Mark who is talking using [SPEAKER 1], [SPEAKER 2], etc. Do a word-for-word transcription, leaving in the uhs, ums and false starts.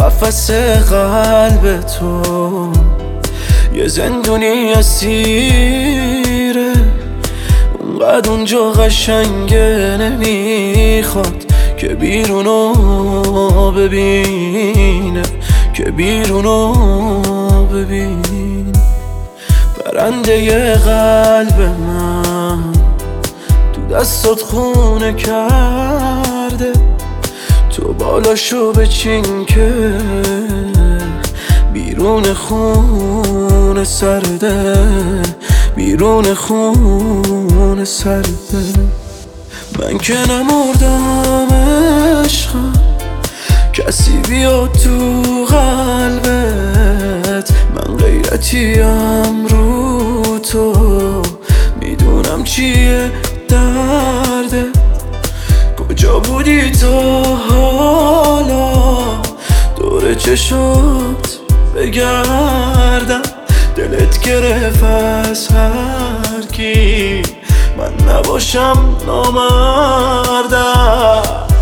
[SPEAKER 1] قفس قلب تو یه زندونی اسیره، اونقدر اونجا قشنگه نمیخواد که بیرونو ببینه، که بیرونو ببینه. برنده قلب من تو دستات خونه کرده، تو بالاشو بچین که بیرون خون سرده، بیرون خون سرده. من که نمردم عشقم، کسی بیاد تو قلبت، من غیرتیم رو تو، میدونم چیه درده. کجا بودی تو حالا دور چشات بگردم، دلت گرفت از هر کی من نباشم نامردم.